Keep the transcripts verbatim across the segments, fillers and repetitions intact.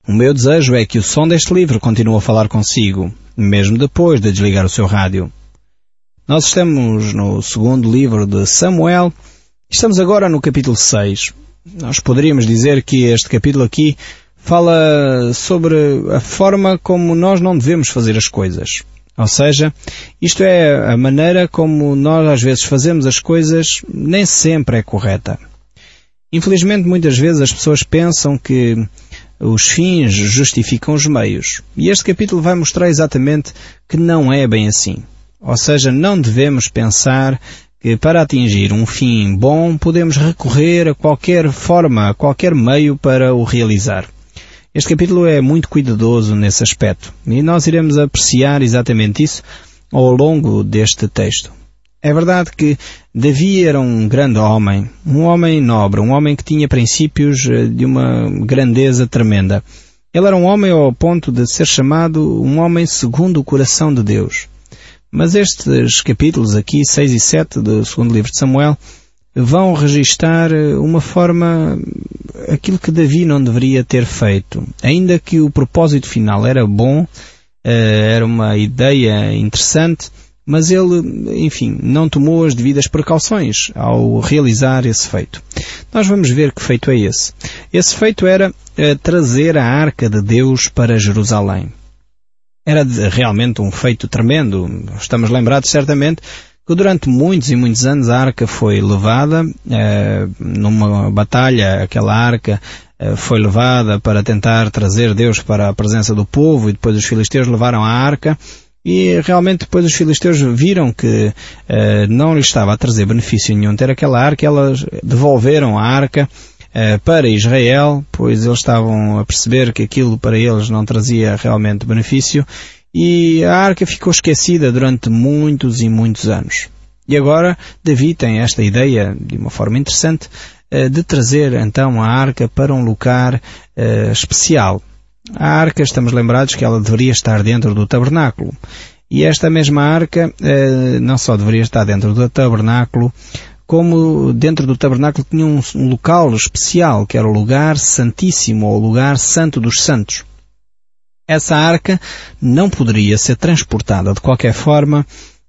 O meu desejo é que o som deste livro continue a falar consigo, mesmo depois de desligar o seu rádio. Nós estamos no segundo livro de Samuel, estamos agora no capítulo seis. Nós poderíamos dizer que este capítulo aqui fala sobre a forma como nós não devemos fazer as coisas. Ou seja, isto é a maneira como nós às vezes fazemos as coisas, nem sempre é correta. Infelizmente, muitas vezes as pessoas pensam que os fins justificam os meios. E este capítulo vai mostrar exatamente que não é bem assim. Ou seja, não devemos pensar que para atingir um fim bom podemos recorrer a qualquer forma, a qualquer meio para o realizar. Este capítulo é muito cuidadoso nesse aspecto e nós iremos apreciar exatamente isso ao longo deste texto. É verdade que Davi era um grande homem, um homem nobre, um homem que tinha princípios de uma grandeza tremenda. Ele era um homem ao ponto de ser chamado um homem segundo o coração de Deus. Mas estes capítulos aqui, seis e sete do segundo livro de Samuel, vão registar uma forma, aquilo que Davi não deveria ter feito. Ainda que o propósito final era bom, era uma ideia interessante, mas ele, enfim, não tomou as devidas precauções ao realizar esse feito. Nós vamos ver que feito é esse. Esse feito era trazer a Arca de Deus para Jerusalém. Era realmente um feito tremendo. Estamos lembrados certamente que durante muitos e muitos anos a arca foi levada, eh, numa batalha, aquela arca eh, foi levada para tentar trazer Deus para a presença do povo, e depois os filisteus levaram a arca, e realmente depois os filisteus viram que eh, não lhes estava a trazer benefício nenhum ter aquela arca, elas devolveram a arca eh, para Israel, pois eles estavam a perceber que aquilo para eles não trazia realmente benefício, e a arca ficou esquecida durante muitos e muitos anos. E agora Davi tem esta ideia, de uma forma interessante, de trazer então a arca para um lugar uh, especial. A arca, estamos lembrados que ela deveria estar dentro do tabernáculo. E esta mesma arca uh, não só deveria estar dentro do tabernáculo, como dentro do tabernáculo tinha um, um local especial, que era o lugar santíssimo, ou o lugar santo dos santos. Essa arca não poderia ser transportada de qualquer forma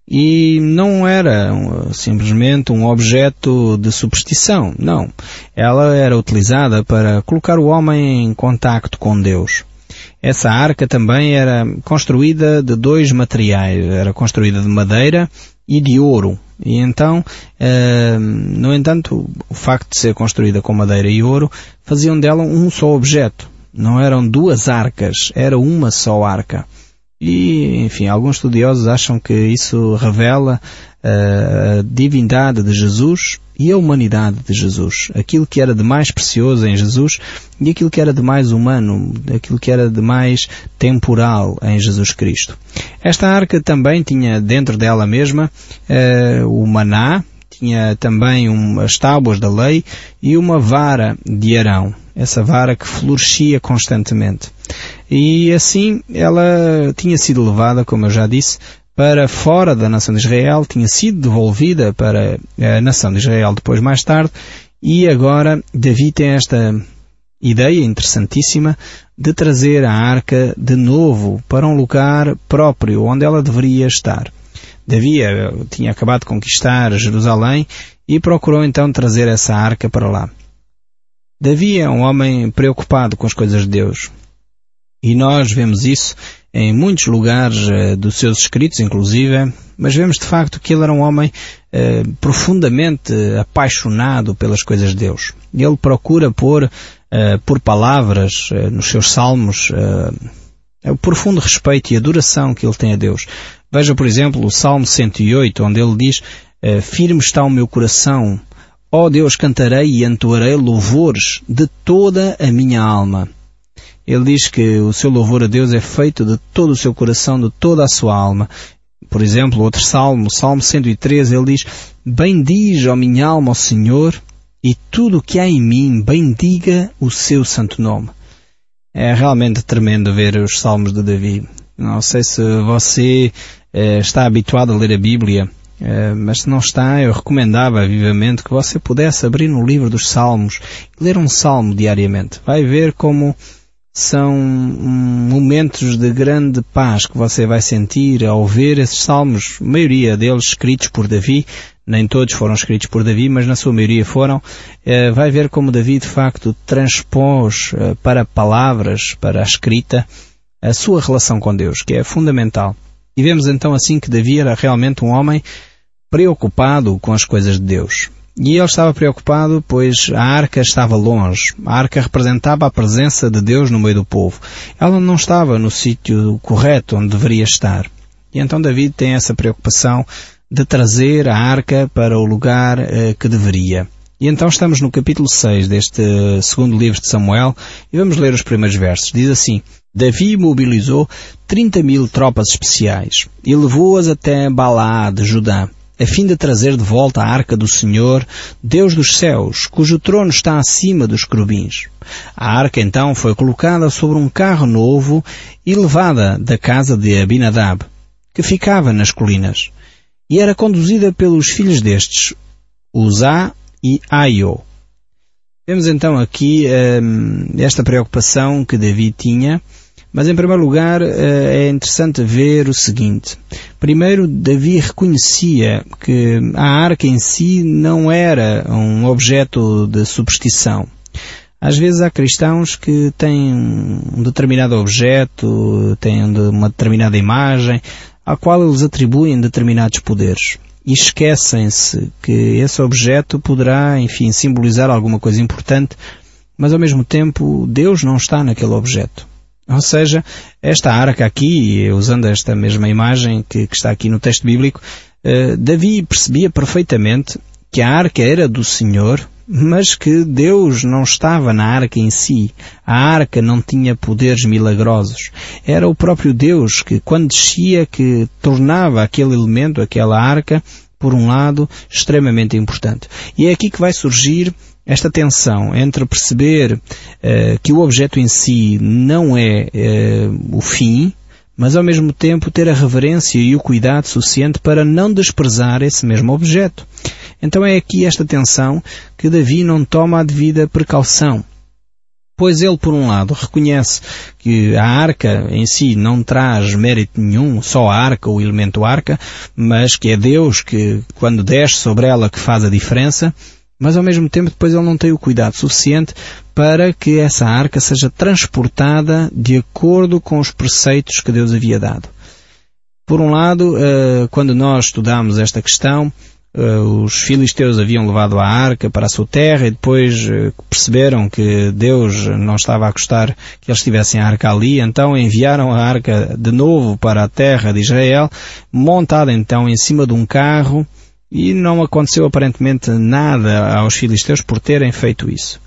e não era simplesmente um objeto de superstição, não. Ela era utilizada para colocar o homem em contacto com Deus. Essa arca também era construída de dois materiais, era construída de madeira e de ouro. E então, uh, no entanto, o facto de ser construída com madeira e ouro faziam dela um só objeto. Não eram duas arcas, era uma só arca. E, enfim, alguns estudiosos acham que isso revela uh, a divindade de Jesus e a humanidade de Jesus. Aquilo que era de mais precioso em Jesus e aquilo que era de mais humano, aquilo que era de mais temporal em Jesus Cristo. Esta arca também tinha dentro dela mesma uh, o maná, tinha também um, as tábuas da lei e uma vara de Arão. Essa vara que florescia constantemente. E assim ela tinha sido levada, como eu já disse, para fora da nação de Israel, tinha sido devolvida para a nação de Israel depois mais tarde, e agora Davi tem esta ideia interessantíssima de trazer a arca de novo para um lugar próprio, onde ela deveria estar. Davi tinha acabado de conquistar Jerusalém e procurou então trazer essa arca para lá. Davi é um homem preocupado com as coisas de Deus. E nós vemos isso em muitos lugares uh, dos seus escritos, inclusive, mas vemos de facto que ele era um homem uh, profundamente apaixonado pelas coisas de Deus. Ele procura pôr uh, por palavras uh, nos seus salmos uh, o profundo respeito e adoração que ele tem a Deus. Veja, por exemplo, o Salmo cento e oito, onde ele diz uh, firme está o meu coração, ó Deus, cantarei e entoarei louvores de toda a minha alma. Ele diz que o seu louvor a Deus é feito de todo o seu coração, de toda a sua alma. Por exemplo, outro salmo, Salmo cento e treze, ele diz bendiz, ó minha alma, ao Senhor, e tudo o que há em mim, bendiga o seu santo nome. É realmente tremendo ver os salmos de Davi. Não sei se você eh, está habituado a ler a Bíblia, Uh, mas se não está, eu recomendava vivamente que você pudesse abrir no livro dos Salmos e ler um salmo diariamente. Vai ver como são momentos de grande paz que você vai sentir ao ver esses salmos, a maioria deles escritos por Davi. Nem todos foram escritos por Davi, mas na sua maioria foram. Eh, vai ver como Davi, de facto, transpôs eh, para palavras, para a escrita, a sua relação com Deus, que é fundamental. E vemos então assim que Davi era realmente um homem preocupado com as coisas de Deus. E ele estava preocupado, pois a arca estava longe. A arca representava a presença de Deus no meio do povo. Ela não estava no sítio correto onde deveria estar. E então Davi tem essa preocupação de trazer a arca para o lugar eh, que deveria. E então estamos no capítulo seis deste segundo livro de Samuel e vamos ler os primeiros versos. Diz assim: Davi mobilizou trinta mil tropas especiais e levou-as até Balaá de Judá, a fim de trazer de volta a arca do Senhor, Deus dos céus, cujo trono está acima dos querubins. A arca então foi colocada sobre um carro novo e levada da casa de Abinadab, que ficava nas colinas, e era conduzida pelos filhos destes, Uzá e Aiô. Temos então aqui hum, esta preocupação que Davi tinha. Mas, em primeiro lugar, é interessante ver o seguinte. Primeiro, Davi reconhecia que a arca em si não era um objeto de superstição. Às vezes há cristãos que têm um determinado objeto, têm uma determinada imagem, à qual eles atribuem determinados poderes. E esquecem-se que esse objeto poderá, enfim, simbolizar alguma coisa importante, mas ao mesmo tempo Deus não está naquele objeto. Ou seja, esta arca aqui, usando esta mesma imagem que, que está aqui no texto bíblico, eh, Davi percebia perfeitamente que a arca era do Senhor, mas que Deus não estava na arca em si. A arca não tinha poderes milagrosos. Era o próprio Deus que, quando descia, que tornava aquele elemento, aquela arca, por um lado, extremamente importante. E é aqui que vai surgir esta tensão entre perceber uh, que o objeto em si não é uh, o fim, mas ao mesmo tempo ter a reverência e o cuidado suficiente para não desprezar esse mesmo objeto. Então é aqui esta tensão que Davi não toma a devida precaução. Pois ele, por um lado, reconhece que a arca em si não traz mérito nenhum, só a arca, o elemento arca, mas que é Deus que, quando desce sobre ela, que faz a diferença. Mas ao mesmo tempo depois ele não tem o cuidado suficiente para que essa arca seja transportada de acordo com os preceitos que Deus havia dado. Por um lado, quando nós estudamos esta questão, os filisteus haviam levado a arca para a sua terra e depois perceberam que Deus não estava a gostar que eles tivessem a arca ali, então enviaram a arca de novo para a terra de Israel, montada então em cima de um carro. E não aconteceu aparentemente nada aos filisteus por terem feito isso.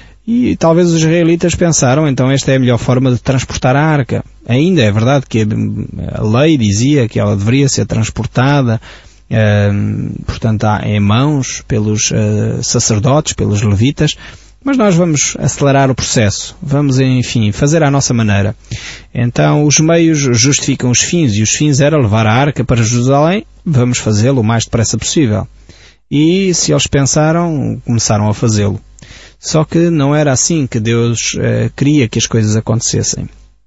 E talvez os israelitas pensaram, então esta é a melhor forma de transportar a arca. Ainda é verdade que a lei dizia que ela deveria ser transportada, eh, portanto, em mãos pelos eh, sacerdotes, pelos levitas, mas nós vamos acelerar o processo. Vamos, enfim, fazer à nossa maneira. Então, os meios justificam os fins, e os fins era levar a arca para Jerusalém. Vamos fazê-lo o mais depressa possível. E, se eles pensaram, começaram a fazê-lo. Só que não era assim que Deus eh, queria que as coisas acontecessem.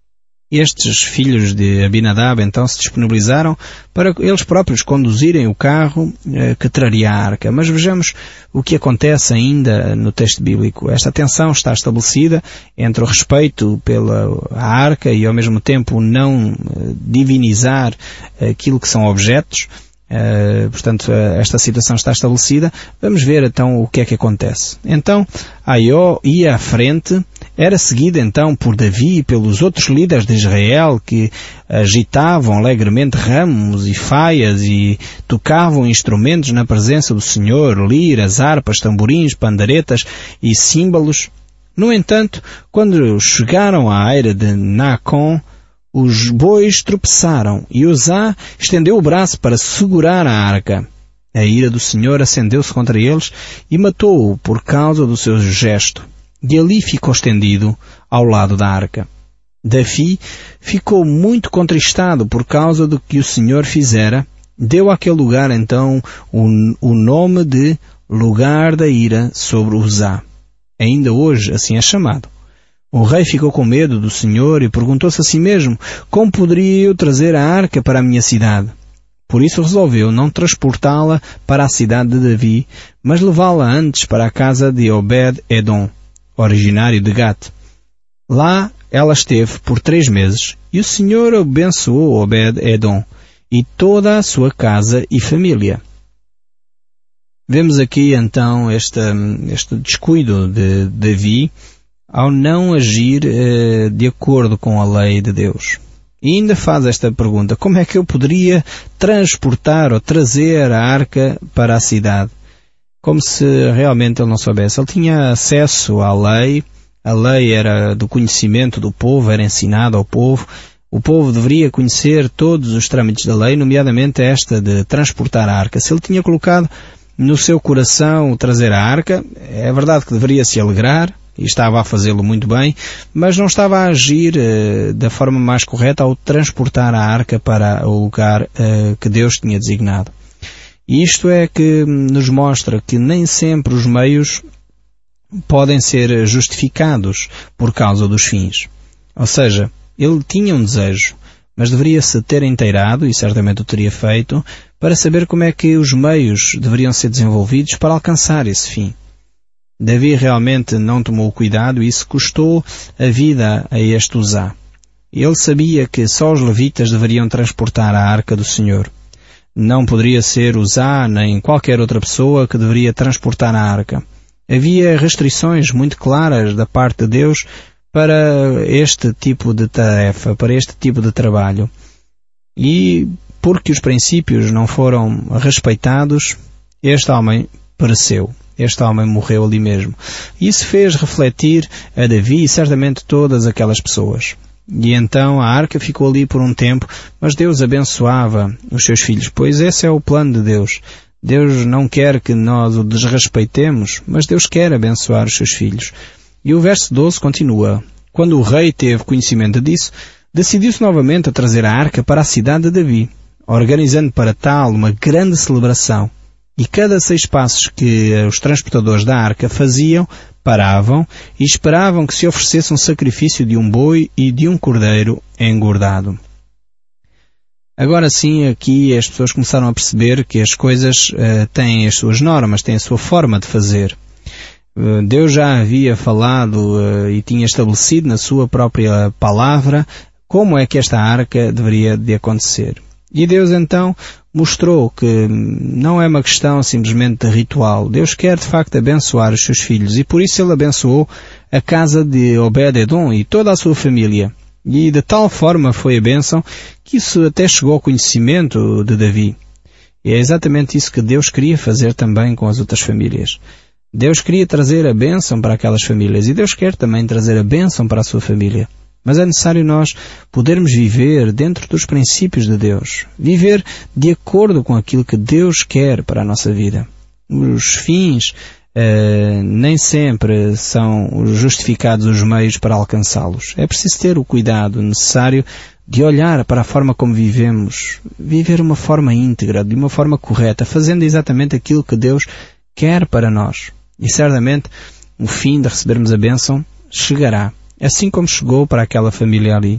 Estes filhos de Abinadab então se disponibilizaram para eles próprios conduzirem o carro eh, que traria a arca. Mas vejamos o que acontece ainda no texto bíblico. Esta tensão está estabelecida entre o respeito pela arca e ao mesmo tempo não eh, divinizar aquilo que são objetos. Uh, portanto, uh, esta situação está estabelecida. Vamos ver então o que é que acontece. Então, Aiô ia à frente, era seguida então por Davi e pelos outros líderes de Israel que agitavam alegremente ramos e faias e tocavam instrumentos na presença do Senhor, liras, harpas, tamborins, panderetas e símbolos. No entanto, quando chegaram à eira de Nacon, os bois tropeçaram e Uzá estendeu o braço para segurar a arca. A ira do Senhor acendeu-se contra eles e matou-o por causa do seu gesto. E ali ficou estendido ao lado da arca. Davi ficou muito contristado por causa do que o Senhor fizera. Deu àquele lugar então o, o nome de lugar da ira sobre Uzá. Ainda hoje assim é chamado. O rei ficou com medo do Senhor e perguntou-se a si mesmo: como poderia eu trazer a arca para a minha cidade? Por isso resolveu não transportá-la para a cidade de Davi, mas levá-la antes para a casa de Obed-Edom, originário de Gat. Lá ela esteve por três meses, e o Senhor abençoou Obed-Edom e toda a sua casa e família. Vemos aqui então este, este descuido de Davi ao não agir eh, de acordo com a lei de Deus. E ainda faz esta pergunta: como é que eu poderia transportar ou trazer a arca para a cidade? Como se realmente ele não soubesse. Ele tinha acesso à lei, a lei era do conhecimento do povo, era ensinada ao povo. O povo deveria conhecer todos os trâmites da lei, nomeadamente esta de transportar a arca. Se ele tinha colocado no seu coração o trazer a arca, é verdade que deveria se alegrar, e estava a fazê-lo muito bem, mas não estava a agir uh, da forma mais correta ao transportar a arca para o lugar uh, que Deus tinha designado. E isto é que nos mostra que nem sempre os meios podem ser justificados por causa dos fins. Ou seja, ele tinha um desejo, mas deveria-se ter inteirado, e certamente o teria feito, para saber como é que os meios deveriam ser desenvolvidos para alcançar esse fim. Davi realmente não tomou cuidado e isso custou a vida a este Uzá. Ele sabia que só os levitas deveriam transportar a arca do Senhor. Não poderia ser Uzá nem qualquer outra pessoa que deveria transportar a arca. Havia restrições muito claras da parte de Deus para este tipo de tarefa, para este tipo de trabalho. E porque os princípios não foram respeitados, este homem pereceu. Este homem morreu ali mesmo. Isso fez refletir a Davi e certamente todas aquelas pessoas. E então a arca ficou ali por um tempo, mas Deus abençoava os seus filhos, pois esse é o plano de Deus. Deus não quer que nós o desrespeitemos, mas Deus quer abençoar os seus filhos. E o verso doze continua: quando o rei teve conhecimento disso, decidiu-se novamente a trazer a arca para a cidade de Davi, organizando para tal uma grande celebração. E cada seis passos que os transportadores da arca faziam, paravam e esperavam que se oferecesse um sacrifício de um boi e de um cordeiro engordado. Agora sim, aqui as pessoas começaram a perceber que as coisas uh, têm as suas normas, têm a sua forma de fazer. Uh, Deus já havia falado uh, e tinha estabelecido na sua própria palavra como é que esta arca deveria de acontecer. E Deus então mostrou que não é uma questão simplesmente de ritual. Deus quer de facto abençoar os seus filhos e por isso Ele abençoou a casa de Obed-Edom e toda a sua família. E de tal forma foi a bênção que isso até chegou ao conhecimento de Davi. E é exatamente isso que Deus queria fazer também com as outras famílias. Deus queria trazer a bênção para aquelas famílias e Deus quer também trazer a bênção para a sua família. Mas é necessário nós podermos viver dentro dos princípios de Deus. Viver de acordo com aquilo que Deus quer para a nossa vida. Os fins uh, nem sempre são justificados os meios para alcançá-los. É preciso ter o cuidado necessário de olhar para a forma como vivemos. Viver de uma forma íntegra, de uma forma correta, fazendo exatamente aquilo que Deus quer para nós. E certamente o fim de recebermos a bênção chegará. Assim como chegou para aquela família ali.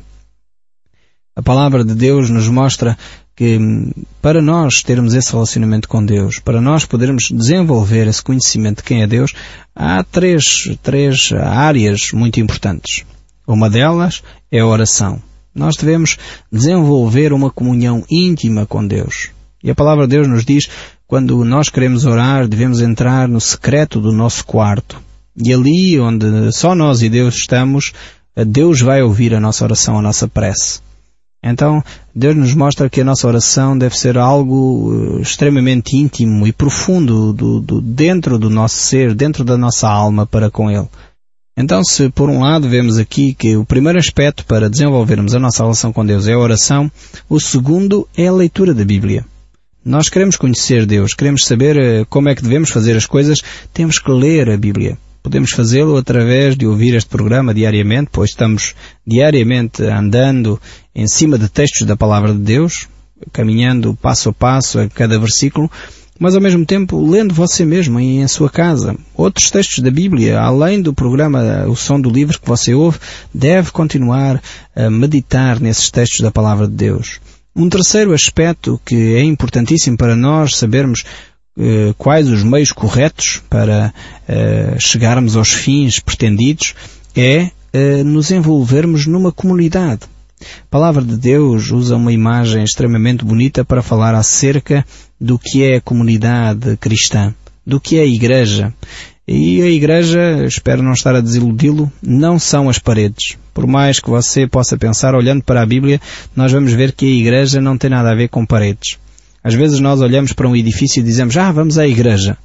A palavra de Deus nos mostra que para nós termos esse relacionamento com Deus, para nós podermos desenvolver esse conhecimento de quem é Deus, há três, três áreas muito importantes. Uma delas é a oração. Nós devemos desenvolver uma comunhão íntima com Deus. E a palavra de Deus nos diz, quando nós queremos orar, devemos entrar no secreto do nosso quarto. E ali onde só nós e Deus estamos, Deus vai ouvir a nossa oração, a nossa prece. Então, Deus nos mostra que a nossa oração deve ser algo extremamente íntimo e profundo do, do, dentro do nosso ser, dentro da nossa alma para com Ele. Então, se por um lado vemos aqui que o primeiro aspecto para desenvolvermos a nossa relação com Deus é a oração, o segundo é a leitura da Bíblia. Nós queremos conhecer Deus, queremos saber como é que devemos fazer as coisas, temos que ler a Bíblia. Podemos fazê-lo através de ouvir este programa diariamente, pois estamos diariamente andando em cima de textos da Palavra de Deus, caminhando passo a passo a cada versículo, mas ao mesmo tempo lendo você mesmo em, em sua casa. Outros textos da Bíblia, além do programa O Som do Livro que você ouve, deve continuar a meditar nesses textos da Palavra de Deus. Um terceiro aspecto que é importantíssimo para nós sabermos eh, quais os meios corretos para eh, chegarmos aos fins pretendidos é eh, nos envolvermos numa comunidade. A Palavra de Deus usa uma imagem extremamente bonita para falar acerca do que é a comunidade cristã, do que é a igreja. E a igreja, espero não estar a desiludi-lo, não são as paredes. Por mais que você possa pensar, olhando para a Bíblia, nós vamos ver que a igreja não tem nada a ver com paredes. Às vezes nós olhamos para um edifício e dizemos, ah, vamos à igreja.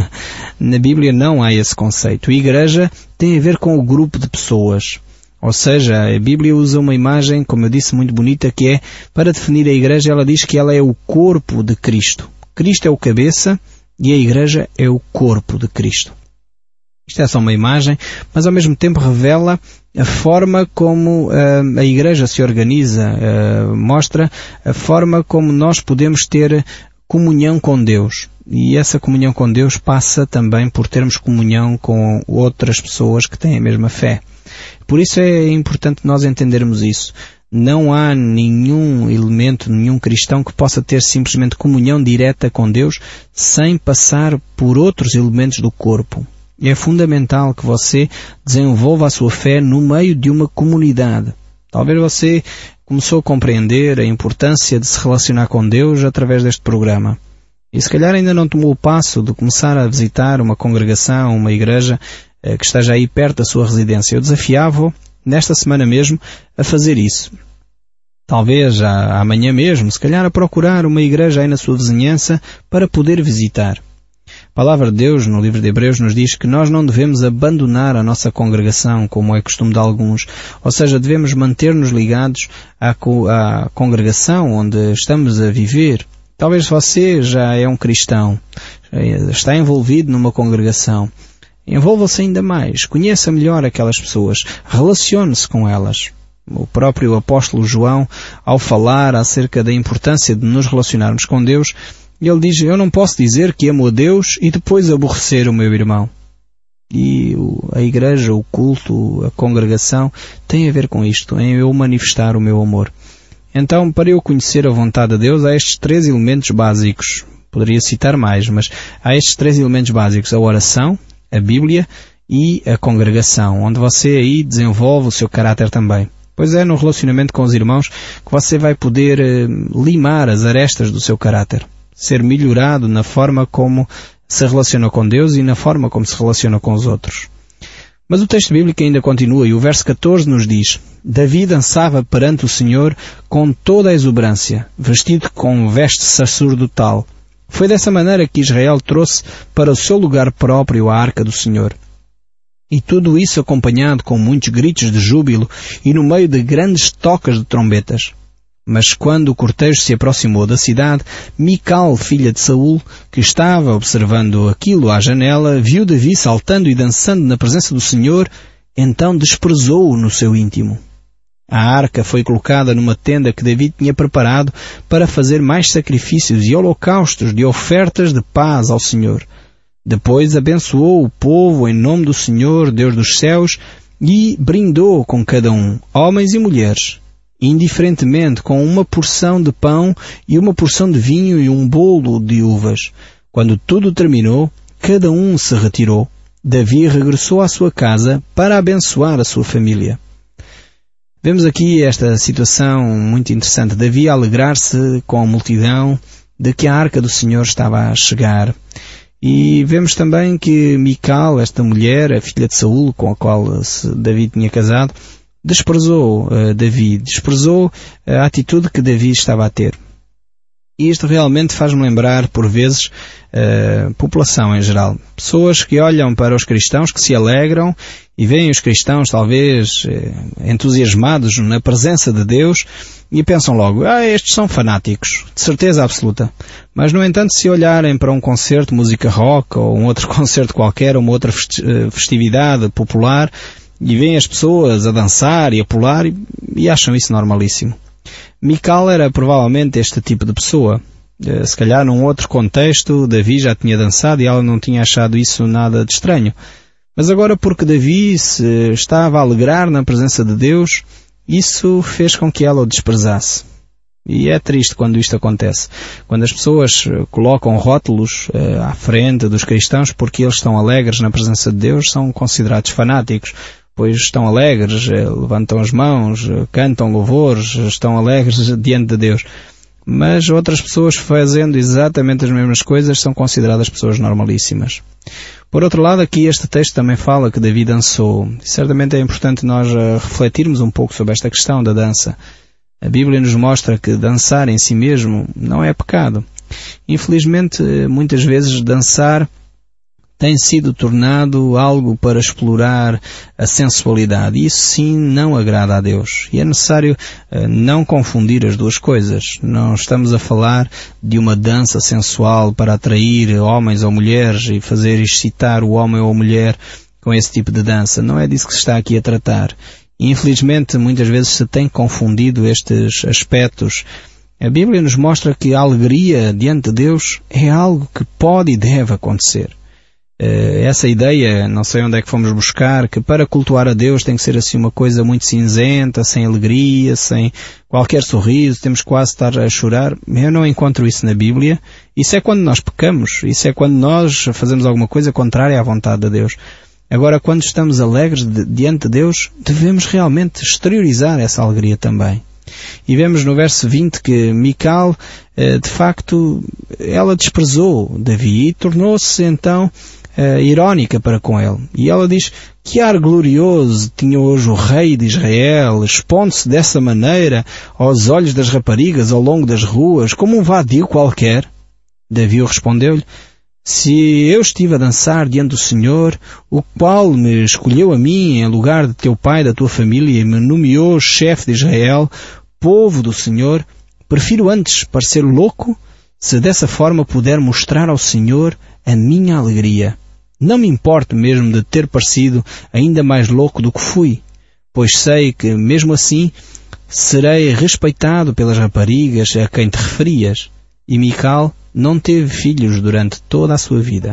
Na Bíblia não há esse conceito. A igreja tem a ver com o grupo de pessoas. Ou seja, a Bíblia usa uma imagem, como eu disse, muito bonita, que é, para definir a igreja, ela diz que ela é o corpo de Cristo. Cristo é o cabeça e a igreja é o corpo de Cristo. Isto é só uma imagem, mas ao mesmo tempo revela a forma como uh, a igreja se organiza, uh, mostra a forma como nós podemos ter comunhão com Deus. E essa comunhão com Deus passa também por termos comunhão com outras pessoas que têm a mesma fé. Por isso é importante nós entendermos isso. Não há nenhum elemento, nenhum cristão que possa ter simplesmente comunhão direta com Deus sem passar por outros elementos do corpo. É fundamental que você desenvolva a sua fé no meio de uma comunidade. Talvez você começou a compreender a importância de se relacionar com Deus através deste programa. E se calhar ainda não tomou o passo de começar a visitar uma congregação, uma igreja que esteja aí perto da sua residência. Eu desafiava-o, nesta semana mesmo, a fazer isso. Talvez já amanhã mesmo, se calhar a procurar uma igreja aí na sua vizinhança para poder visitar. A Palavra de Deus, no livro de Hebreus, nos diz que nós não devemos abandonar a nossa congregação, como é costume de alguns. Ou seja, devemos manter-nos ligados à, co- à congregação onde estamos a viver. Talvez você já é um cristão, está envolvido numa congregação. Envolva-se ainda mais, conheça melhor aquelas pessoas, relacione-se com elas. O próprio apóstolo João, ao falar acerca da importância de nos relacionarmos com Deus, ele diz, eu não posso dizer que amo a Deus e depois aborrecer o meu irmão. E a igreja, o culto, a congregação, tem a ver com isto, em eu manifestar o meu amor. Então, para eu conhecer a vontade de Deus, há estes três elementos básicos. Poderia citar mais, mas há estes três elementos básicos, a oração, a Bíblia e a congregação, onde você aí desenvolve o seu caráter também. Pois é no relacionamento com os irmãos que você vai poder eh, limar as arestas do seu caráter, ser melhorado na forma como se relaciona com Deus e na forma como se relaciona com os outros. Mas o texto bíblico ainda continua e o verso catorze nos diz, Davi dançava perante o Senhor com toda a exuberância, vestido com veste sacerdotal. Foi dessa maneira que Israel trouxe para o seu lugar próprio a arca do Senhor. E tudo isso acompanhado com muitos gritos de júbilo e no meio de grandes tocas de trombetas. Mas quando o cortejo se aproximou da cidade, Mical, filha de Saul, que estava observando aquilo à janela, viu Davi saltando e dançando na presença do Senhor, então desprezou-o no seu íntimo. A arca foi colocada numa tenda que Davi tinha preparado para fazer mais sacrifícios e holocaustos de ofertas de paz ao Senhor. Depois abençoou o povo em nome do Senhor, Deus dos céus, e brindou com cada um, homens e mulheres, indiferentemente com uma porção de pão e uma porção de vinho e um bolo de uvas. Quando tudo terminou, cada um se retirou. Davi regressou à sua casa para abençoar a sua família. Vemos aqui esta situação muito interessante. Davi a alegrar-se com a multidão de que a arca do Senhor estava a chegar. E vemos também que Mical, esta mulher, a filha de Saul, com a qual Davi tinha casado, desprezou uh, Davi, desprezou a atitude que Davi estava a ter. E isto realmente faz-me lembrar, por vezes, a população em geral. Pessoas que olham para os cristãos, que se alegram e veem os cristãos, talvez, entusiasmados na presença de Deus e pensam logo, ah, estes são fanáticos, de certeza absoluta. Mas, no entanto, se olharem para um concerto de música rock ou um outro concerto qualquer, ou uma outra festividade popular, e veem as pessoas a dançar e a pular e, e acham isso normalíssimo. Mical era provavelmente este tipo de pessoa. Se calhar num outro contexto Davi já tinha dançado e ela não tinha achado isso nada de estranho. Mas agora, porque Davi se estava a alegrar na presença de Deus, isso fez com que ela o desprezasse. E é triste quando isto acontece. Quando as pessoas colocam rótulos uh, à frente dos cristãos porque eles estão alegres na presença de Deus, são considerados fanáticos, pois estão alegres, uh, levantam as mãos, uh, cantam louvores, estão alegres diante de Deus. Mas outras pessoas fazendo exatamente as mesmas coisas são consideradas pessoas normalíssimas. Por outro lado, aqui este texto também fala que Davi dançou. E certamente é importante nós uh, refletirmos um pouco sobre esta questão da dança. A Bíblia nos mostra que dançar em si mesmo não é pecado. Infelizmente, muitas vezes dançar tem sido tornado algo para explorar a sensualidade. E isso sim não agrada a Deus. E é necessário uh, não confundir as duas coisas. Não estamos a falar de uma dança sensual para atrair homens ou mulheres e fazer excitar o homem ou a mulher com esse tipo de dança. Não é disso que se está aqui a tratar. Infelizmente, muitas vezes se tem confundido estes aspectos. A Bíblia nos mostra que a alegria diante de Deus é algo que pode e deve acontecer. Essa ideia, não sei onde é que fomos buscar, que para cultuar a Deus tem que ser assim uma coisa muito cinzenta, sem alegria, sem qualquer sorriso, temos quase estar a chorar. Eu não encontro isso na Bíblia. Isso é quando nós pecamos, isso é quando nós fazemos alguma coisa contrária à vontade de Deus. Agora, quando estamos alegres de, diante de Deus, devemos realmente exteriorizar essa alegria também. E vemos no verso vinte que Mical, de facto, ela desprezou Davi e tornou-se então irónica para com ele. E ela diz: que ar glorioso tinha hoje o rei de Israel, expondo-se dessa maneira aos olhos das raparigas ao longo das ruas, como um vadio qualquer. Davi respondeu-lhe: se eu estive a dançar diante do Senhor, o qual me escolheu a mim em lugar de teu pai, da tua família, e me nomeou chefe de Israel, povo do Senhor, prefiro antes parecer louco, se dessa forma puder mostrar ao Senhor a minha alegria. Não me importo mesmo de ter parecido ainda mais louco do que fui, pois sei que, mesmo assim, serei respeitado pelas raparigas a quem te referias. E Mical não teve filhos durante toda a sua vida.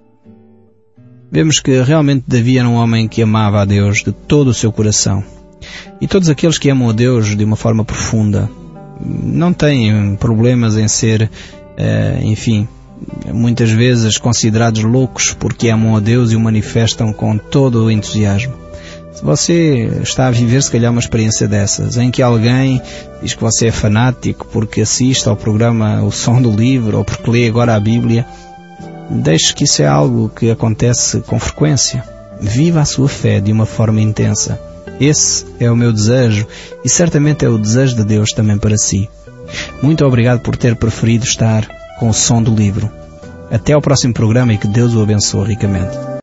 Vemos que realmente Davi era um homem que amava a Deus de todo o seu coração. E todos aqueles que amam a Deus de uma forma profunda não têm problemas em ser, enfim, muitas vezes considerados loucos porque amam a Deus e o manifestam com todo o entusiasmo. Se você está a viver, se calhar, uma experiência dessas, em que alguém diz que você é fanático porque assiste ao programa O Som do Livro ou porque lê agora a Bíblia, deixe que isso é algo que acontece com frequência. Viva a sua fé de uma forma intensa. Esse é o meu desejo e certamente é o desejo de Deus também para si. Muito obrigado por ter preferido estar com o Som do Livro. Até ao próximo programa e que Deus o abençoe ricamente.